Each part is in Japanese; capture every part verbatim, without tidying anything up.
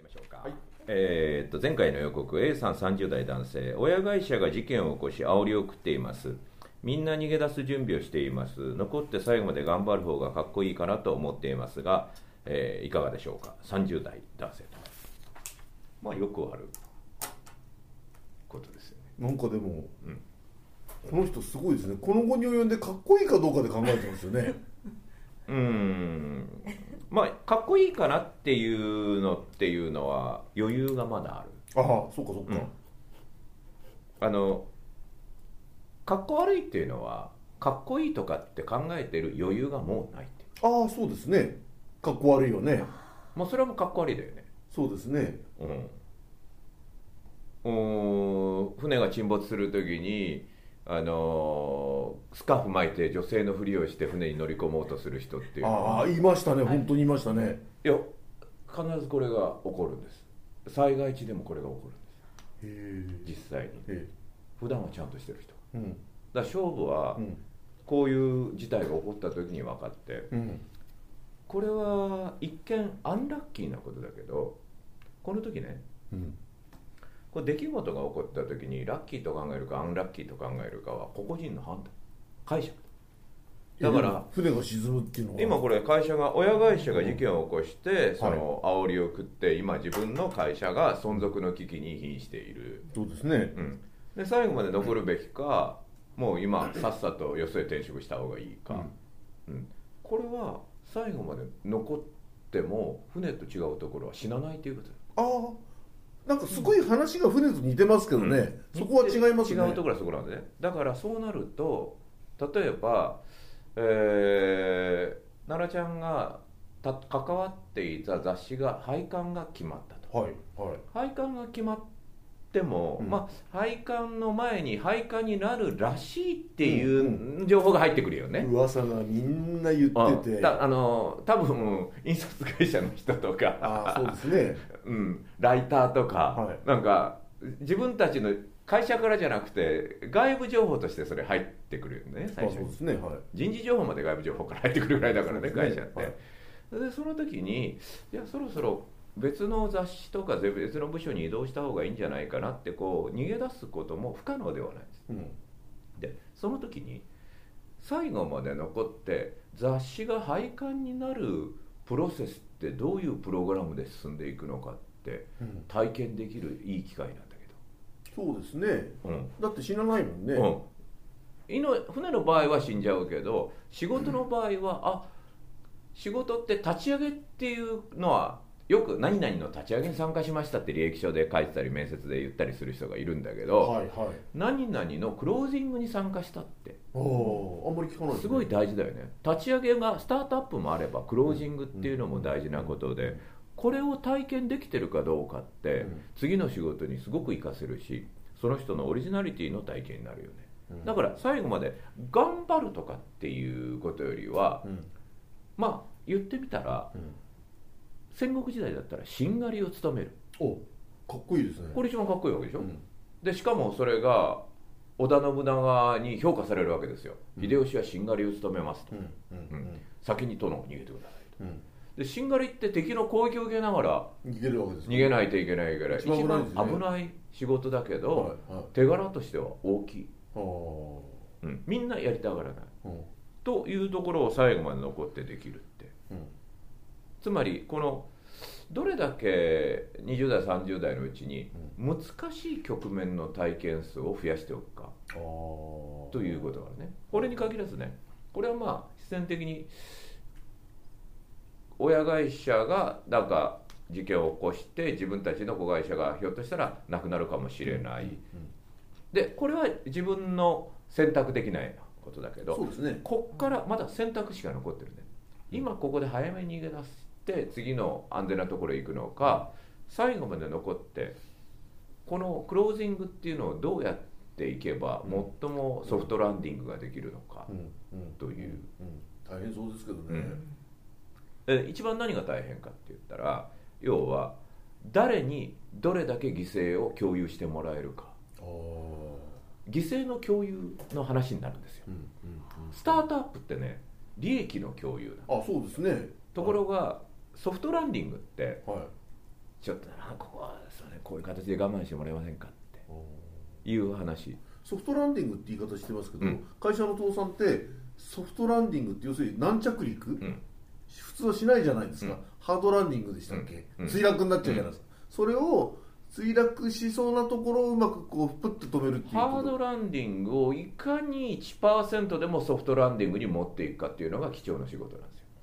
ましょうか。 はい。 えー、っと前回の予告、 A さんさんじゅう代男性、親会社が事件を起こし煽りを食っています。みんな逃げ出す準備をしています。残って最後まで頑張る方がかっこいいかなと思っていますが、えーいかがでしょうか。さんじゅう代男性と、まあよくあることですよね。 なんかでも、 うん、 この人すごいですね。この後に及んでかっこいいかどうかで考えてますよね。 うーんまあかっこいいかなっていうのっていうのは余裕がまだある。 ああ、そっかそっか、 うんあのかっこ悪いっていうのはかっこいいとかって考えてる余裕がもうないっていう。 ああ、そうですね。かっこ悪いよね。 もうそれはもうかっこ悪いだよね。 そうですね。 うん、船が沈没するときにあのスカーフ巻いて女性のふりをして船に乗り込もうとする人っていうのは、 ああ、言いましたね。本当に言いましたね。 いや必ずこれが起こるんです。災害地でもこれが起こるんです。 へえ。 実際にえ普段はちゃんとしてる人え。うん。 だから勝負はうん。 こういう事態が起こった時に分かって、 うん。 これは一見アンラッキーなことだけど、この時ね、 うん。 これ出来事が起こった時にラッキーと考えるかアンラッキーと考えるかは個々人の判断、解釈だから。 船が沈むっていうのは今これ会社が親会社が事件を起こしてそはいの煽りを食って今自分の会社が存続の危機に瀕している、 そうですね。 うん、で最後まで残るべきか、もう今さっさとよそへ転職した方がいいか、うん、これは最後まで残っても船と違うところは死なないということだ。 ああ、なんかすごい話が船と似てますけどね、 うん、 そこは違いますね。 違うところはそこなんでね。だからそうなると、例えば、えー、奈良ちゃんがた関わっていた雑誌が廃刊が決まったと。 はいはい廃刊が決まっても、 うんまあ廃刊の前に廃刊になるらしいっていう情報が入ってくるよね。 噂がみんな言ってて、 たあの多分印刷会社の人とか、 ああそうですね、 うん、ライターとか、 はい、 なんか自分たちの会社からじゃなくて外部情報としてそれ入ってくるよね、最初に。 そうですね、はい、 人事情報まで外部情報から入ってくるぐらいだからね、会社って、 はい、 でその時にいやそろそろ別の雑誌とか別の部署に移動した方がいいんじゃないかなってこう逃げ出すことも不可能ではないです、 うん、 でその時に最後まで残って雑誌が廃刊になるプロセスってどういうプログラムで進んでいくのかって体験できるいい機会なんだけど、そうですね、 ど、うん、 だって死なないもんね、 うん、いの船の場合は死んじゃうけど仕事の場合は、うん、あ仕事って立ち上げっていうのはよく何々の立ち上げに参加しましたって履歴書で書いてたり面接で言ったりする人がいるんだけど、 はいはい、 何々のクロージングに参加したってああんまり聞かないですね。 すごい大事だよね。立ち上げがスタートアップもあればクロージングっていうのも大事なことで、これを体験できてるかどうかって次の仕事にすごく活かせるし、その人のオリジナリティの体験になるよね。だから最後まで頑張るとかっていうことよりは、うん、まあ言ってみたら、うん、戦国時代だったらしんがりを務める。 おかっこいいですね。 これ一番かっこいいわけでしょ、うん、でしかもそれが織田信長に評価されるわけですよ、うん、秀吉はしんがりを務めますと、うんうんうん、先に殿を逃げてくださいと、うん、でしんがりって敵の攻撃を受けながら逃げるわけです、 ね、逃げないといけないぐらい一番危ない仕事だけど、はいはい、手柄としては大きい、うん、みんなやりたがらない、うん、というところを最後まで残ってできるって、うん、つまりこのどれだけにじゅう代さんじゅう代のうちに難しい局面の体験数を増やしておくか、うん、ということがね。これに限らずね、これはまあ必然的に親会社がなんか事件を起こして自分たちの子会社がひょっとしたらなくなるかもしれない、うんうん、でこれは自分の選択できないことだけど、 そうですね、 こっからまだ選択肢が残ってるね。今ここで早めに逃げ出して次の安全なところへ行くのか、最後まで残ってこのクロージングっていうのをどうやっていけば最もソフトランディングができるのかという、 大変そうですけどね、 うん、一番何が大変かって言ったら、要は誰にどれだけ犠牲を共有してもらえるか、犠牲の共有の話になるんですよ、うんうんうん、スタートアップってね利益の共有な。あ、そうですね。 ところが、はい、ソフトランディングって、 はい、 ちょっと形で我慢してもらえませんかっていう話。 ソフトランディングって言い方してますけど、うん、会社の倒産ってソフトランディングって要するに軟着陸、うん、普通はしないじゃないですか、うん、ハードランディングでしたっけ、うん、墜落になっちゃうじゃないですか、うん、それを墜落しそうなところをうまくこうプッと止めるっていうこと。 ハードランディングをいかに いちパーセント でもソフトランディングに持っていくかっていうのが機長の仕事なんですよ。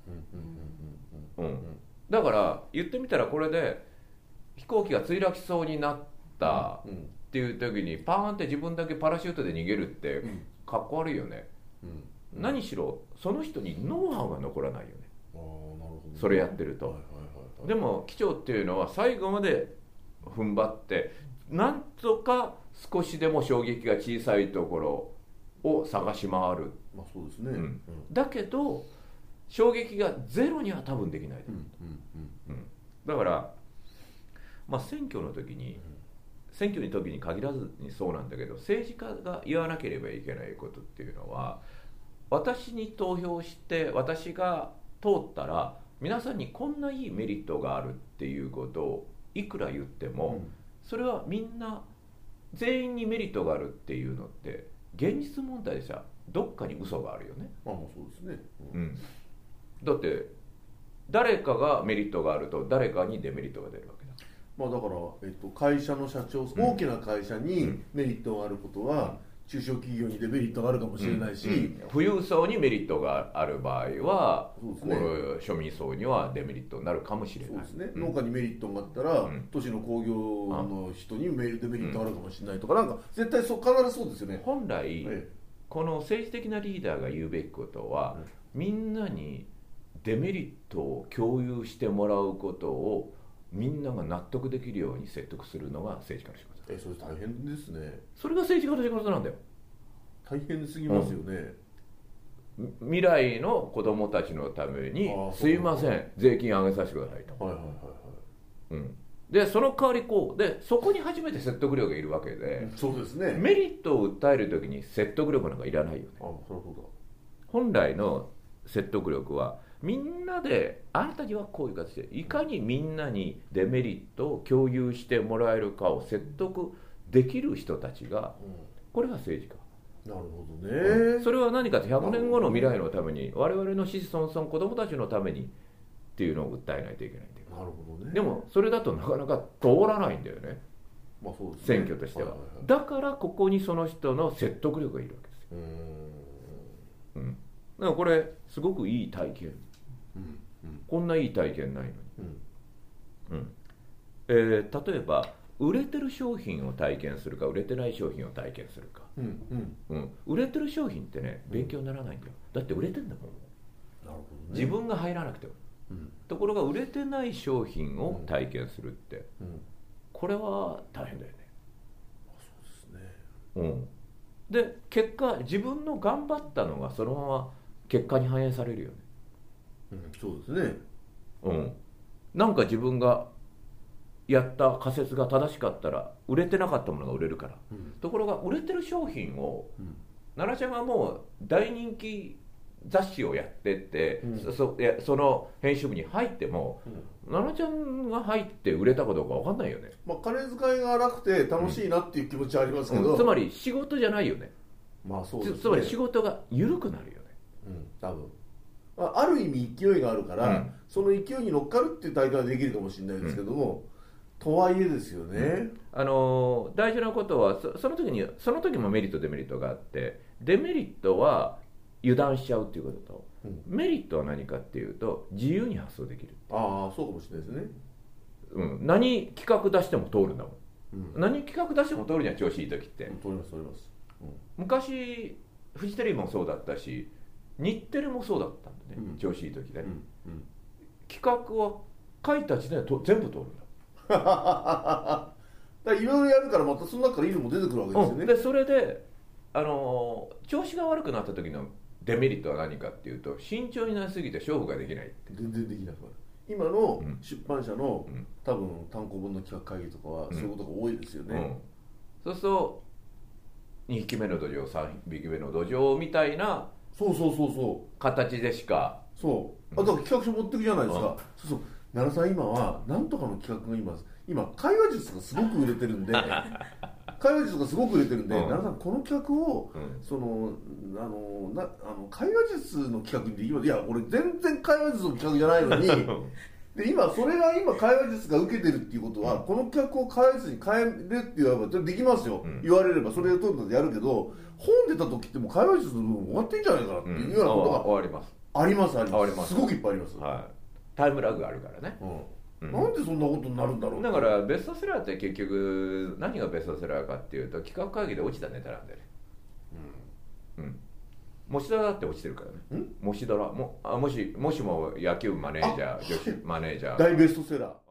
だから言ってみたらこれで飛行機が墜落しそうになったっていう時にパーンって自分だけパラシュートで逃げるってかっこ悪いよね、うん、何しろその人にノウハウが残らないよね。 あー、なるほどね、 それやってると、はいはいはいはい、でも機長っていうのは最後まで踏ん張ってなんとか少しでも衝撃が小さいところを探し回る、 まあそうですね、うん、 だけど衝撃がゼロには多分できない、うんうんうん、だから、まあ、選挙の時に、うん、選挙の時に限らずにそうなんだけど、政治家が言わなければいけないことっていうのは、私に投票して私が通ったら皆さんにこんないいメリットがあるっていうことをいくら言っても、うん、それはみんな全員にメリットがあるっていうのって現実問題でさどっかに嘘があるよね。 まあそうですね、 うん、だって誰かがメリットがあると誰かにデメリットが出るわけだ。 まあだから、えっと、会社の社長、うん、大きな会社にメリットがあることは、うん、中小企業にデメリットがあるかもしれないし、うんうん、 富裕層にメリットがある場合は、そうですね、この庶民層にはデメリットになるかもしれない。そうですね、うん、農家にメリットがあったら、うん、都市の工業の人にデメリットがあるかもしれないとか、うん、なんか絶対そう必ずそうですよね。 本来、ええ、この政治的なリーダーが言うべきことは、うん、みんなにデメリットを共有してもらうことをみんなが納得できるように説得するのが政治家の仕事。 え、それ大変ですね。 それが政治家の仕事なんだよ。 大変すぎますよね、 うん、未来の子供たちのためにすいません税金上げさせてくださいと、はいはいはいはい、うん、でその代わりこうでそこに初めて説得力がいるわけで、 そうですね、 メリットを訴えるときに説得力なんかいらないよね。 あ、なるほど。 本来の説得力はみんなであなたにはこういう形でいかにみんなにデメリットを共有してもらえるかを説得できる人たちが、うん、これが政治家。 なるほどね。 それは何かってひゃくねんごの未来のために我々の子孫孫子供たちのためにっていうのを訴えないといけないんだよ。 なるほどね。 でもそれだとなかなか通らないんだよね、 まあそうですね、 選挙としては、はいはいはい、だからここにその人の説得力がいるわけですよ。うーん、うん、だからこれすごくいい体験、うんうん、こんないい体験ないのに、うんうん、えー、例えば売れてる商品を体験するか売れてない商品を体験するか、うんうんうん、売れてる商品ってね勉強にならないんだよ。だって売れてんだもん。なるほどね、自分が入らなくても、うん、ところが売れてない商品を体験するって、うん、これは大変だよね。 そうですね、うん、 で結果自分の頑張ったのがそのまま結果に反映されるよね、 うん、そうですね、 うん、なんか自分がやった仮説が正しかったら売れてなかったものが売れるから、うん、ところが売れてる商品を、うん、奈々ちゃんがもう大人気雑誌をやってって、うん、そ, いやその編集部に入っても、うん、奈々ちゃんが入って売れたかどうか分かんないよね。 まあ、金遣いが荒くて楽しいなっていう気持ちはありますけど、 うん、つまり仕事じゃないよね。 まあそうですね、 つ, つまり仕事が緩くなるよね、 うん、多分ある意味勢いがあるから、うん、その勢いに乗っかるっていう大会はできるかもしれないですけども、うん、とはいえですよね、うん、 あの大事なことは そ, その時にその時もメリットデメリットがあって、デメリットは油断しちゃうっていうことと、うん、メリットは何かっていうと自由に発想できる。 ああ、そうかもしれないですね、 うん、何企画出しても通るんだもん、うん、何企画出しても通るには調子いい時って、 うん、通ります通ります、 うん、昔フジテレビもそうだったし日テレもそうだったんだね、うん、調子いい時ね、うんうん、企画は書いた時点で全部通るんだいろいろやるからまたその中からいいのも出てくるわけですよね、うん、 でそれで、あのー、調子が悪くなった時のデメリットは何かっていうと、慎重になりすぎて勝負ができないって。 全然できなくなる。今の出版社の、うん、多分単行本の企画会議とかは、うん、そういうことが多いですよね、うん、 そうするとにひきめの土壌さんびきめの土壌みたいなそうそうそうそう形でしか、 そう、あとは企画書持ってくじゃないですか、うん、そうそう奈良さん今はなんとかの企画が今今会話術がすごく売れてるんで会話術がすごく売れてるんで、うん、奈良さんこの企画を、うん、そのあのなあの会話術の企画に今いや俺全然会話術の企画じゃないのにで今それが今会話術が受けてるっていうことは、うん、この企画を会話術に変えるって言えばできますよ、うん、言われればそれを取るのでやるけど本出た時ってもう会話術の部分終わってんじゃないかなっていうようなことが、うん、 終わりますありますあります、すごくいっぱいあります、 はい、タイムラグがあるからね、 うんうん、なんでそんなことになるんだろう。 だからベストセラーって結局何がベストセラーかっていうと企画会議で落ちたネタなんだよね。うん。うん。もしだらって落ちてるからね。もしだらもあもしもしも野球マネージャー女子マネージャー大ベストセラー。